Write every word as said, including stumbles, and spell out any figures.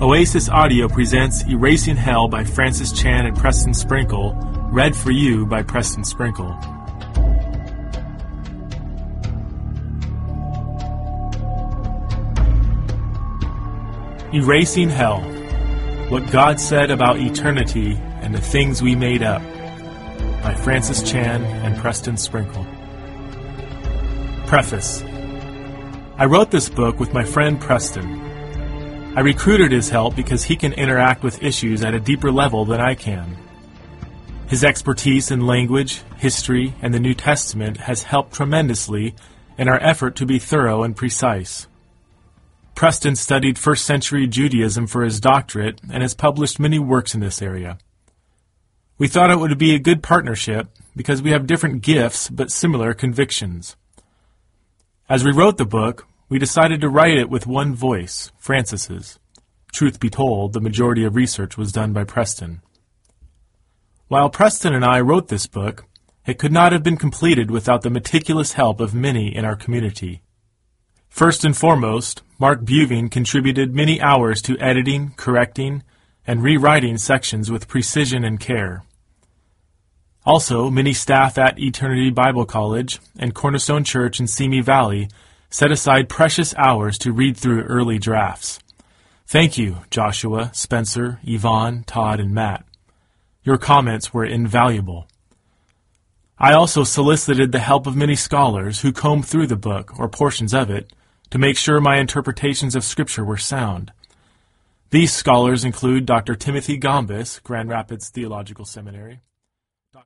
Oasis Audio presents Erasing Hell by Francis Chan and Preston Sprinkle, read for you by Preston Sprinkle. Erasing Hell: What God Said About Eternity and the Things We Made Up by Francis Chan and Preston Sprinkle. Preface. I wrote this book with my friend Preston. I recruited his help because he can interact with issues at a deeper level than I can. His expertise in language, history, and the New Testament has helped tremendously in our effort to be thorough and precise. Preston studied first century Judaism for his doctorate and has published many works in this area. We thought it would be a good partnership because we have different gifts but similar convictions. As we wrote the book, we decided to write it with one voice, Francis's. Truth be told, the majority of research was done by Preston. While Preston and I wrote this book, it could not have been completed without the meticulous help of many in our community. First and foremost, Mark Buving contributed many hours to editing, correcting, and rewriting sections with precision and care. Also, many staff at Eternity Bible College and Cornerstone Church in Simi Valley set aside precious hours to read through early drafts. Thank you, Joshua, Spencer, Yvonne, Todd, and Matt. Your comments were invaluable. I also solicited the help of many scholars who combed through the book, or portions of it, to make sure my interpretations of Scripture were sound. These scholars include Doctor Timothy Gombis, Grand Rapids Theological Seminary,